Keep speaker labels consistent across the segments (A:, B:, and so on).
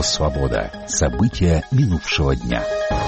A: Радио «Свобода». События минувшего дня.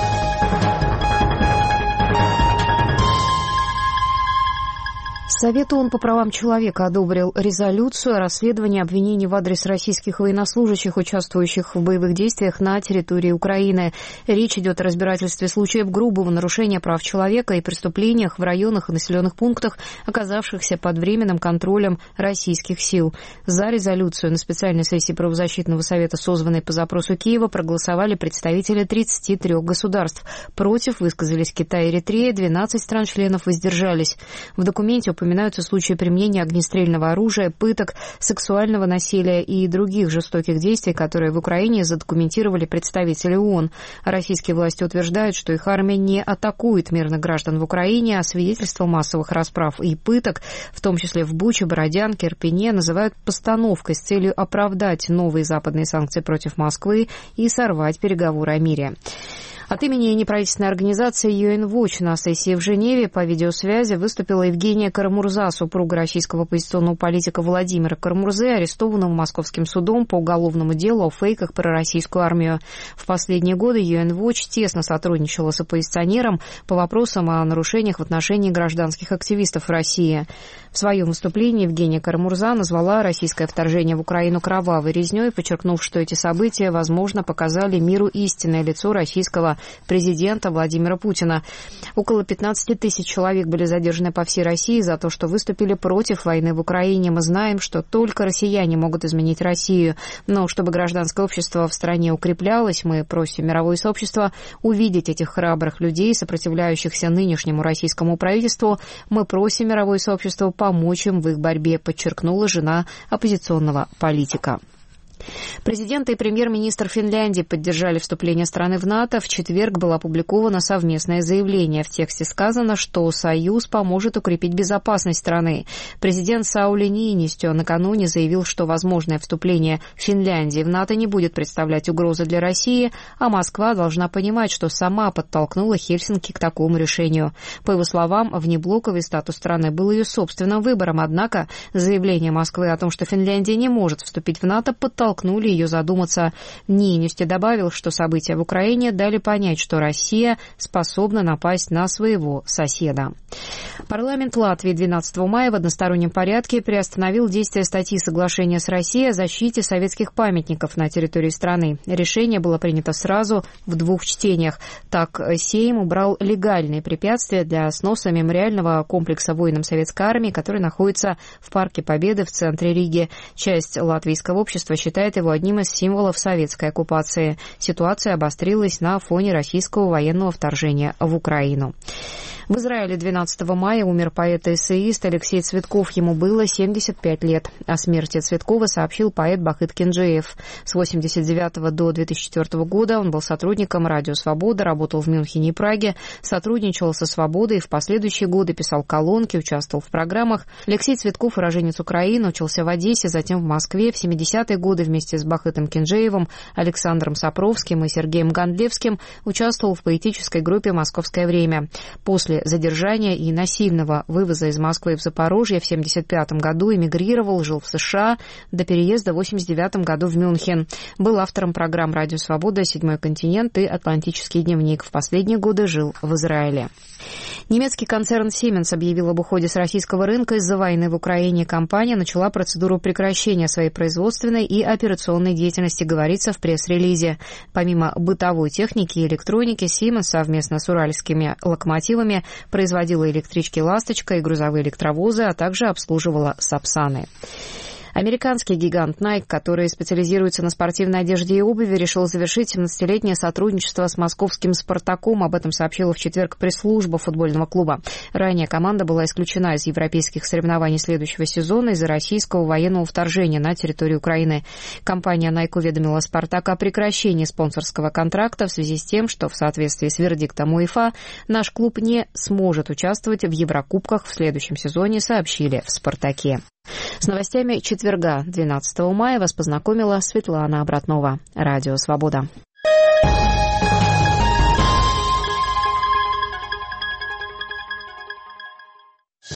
B: Совет ООН по правам человека одобрил резолюцию о расследовании обвинений в адрес российских военнослужащих, участвующих в боевых действиях на территории Украины. Речь идет о разбирательстве случаев грубого нарушения прав человека и преступлениях в районах и населенных пунктах, оказавшихся под временным контролем российских сил. За резолюцию на специальной сессии правозащитного совета, созванной по запросу Киева, проголосовали представители 33 государств. Против высказались Китай и Эритрея, 12 стран-членов воздержались. В документе упоминаются случаи применения огнестрельного оружия, пыток, сексуального насилия и других жестоких действий, которые в Украине задокументировали представители ООН. Российские власти утверждают, что их армия не атакует мирных граждан в Украине, а свидетельства массовых расправ и пыток, в том числе в Буче, Бородянке, Ирпене, называют постановкой с целью оправдать новые западные санкции против Москвы и сорвать переговоры о мире. От имени неправительственной организации UN Watch на сессии в Женеве по видеосвязи выступила Евгения Карамурза, супруга российского оппозиционного политика Владимира Карамурзы, арестованного Московским судом по уголовному делу о фейках про российскую армию. В последние годы UN Watch тесно сотрудничала с оппозиционером по вопросам о нарушениях в отношении гражданских активистов в России. В своем выступлении Евгения Карамурза назвала российское вторжение в Украину кровавой резнёй, подчеркнув, что эти события, возможно, показали миру истинное лицо российского президента Владимира Путина. Около 15 тысяч человек были задержаны по всей России за то, что выступили против войны в Украине. Мы знаем, что только россияне могут изменить Россию. Но чтобы гражданское общество в стране укреплялось, мы просим мировое сообщество увидеть этих храбрых людей, сопротивляющихся нынешнему российскому правительству. Мы просим мировое сообщество помочь им в их борьбе, подчеркнула жена оппозиционного политика. Президент и премьер-министр Финляндии поддержали вступление страны в НАТО. В четверг было опубликовано совместное заявление. В тексте сказано, что Союз поможет укрепить безопасность страны. Президент Саули Ниинистё накануне заявил, что возможное вступление Финляндии в НАТО не будет представлять угрозы для России, а Москва должна понимать, что сама подтолкнула Хельсинки к такому решению. По его словам, внеблоковый статус страны был ее собственным выбором, однако заявление Москвы о том, что Финляндия не может вступить в НАТО, подтолкнули ее задуматься. Ниинистё добавил, что события в Украине дали понять, что Россия способна напасть на своего соседа. Парламент Латвии 12 мая в одностороннем порядке приостановил действие статьи соглашения с Россией о защите советских памятников на территории страны. Решение было принято сразу в 2 чтениях. Так, Сейм убрал легальные препятствия для сноса мемориального комплекса воинам Советской армии, который находится в Парке Победы в центре Риги. Часть латвийского общества считает его одним из символов советской оккупации. Ситуация обострилась на фоне российского военного вторжения в Украину. В Израиле 12 мая умер поэт и эссеист Алексей Цветков. Ему было 75 лет. О смерти Цветкова сообщил поэт Бахыт Кинджеев. С 1989 до 2004 года он был сотрудником «Радио Свобода», работал в Мюнхене и Праге, сотрудничал со «Свободой» и в последующие годы писал колонки, участвовал в программах. Алексей Цветков, уроженец Украины, учился в Одессе, затем в Москве. В 70-е годы вместе с Бахытом Кинджеевым, Александром Сапровским и Сергеем Гандлевским участвовал в поэтической группе «Московское время». После задержания и насильного вывоза из Москвы в Запорожье в 1975 году эмигрировал, жил в США, до переезда в 1989 году в Мюнхен. Был автором программ «Радио Свобода», «Седьмой континент» и «Атлантический дневник». В последние годы жил в Израиле. Немецкий концерн Siemens объявил об уходе с российского рынка из-за войны в Украине. Компания начала процедуру прекращения своей производственной и операционной деятельности, говорится в пресс-релизе. Помимо бытовой техники и электроники, Siemens совместно с уральскими локомотивами производила электрички «Ласточка» и грузовые электровозы, а также обслуживала «Сапсаны». Американский гигант Nike, который специализируется на спортивной одежде и обуви, решил завершить 17-летнее сотрудничество с московским «Спартаком». Об этом сообщила в четверг пресс-служба футбольного клуба. Ранее команда была исключена из европейских соревнований следующего сезона из-за российского военного вторжения на территорию Украины. Компания Nike уведомила «Спартак» о прекращении спонсорского контракта в связи с тем, что в соответствии с вердиктом УЕФА наш клуб не сможет участвовать в Еврокубках в следующем сезоне, сообщили в «Спартаке». С новостями четверга, 12 мая, вас познакомила Светлана Обратнова. Радио «Свобода».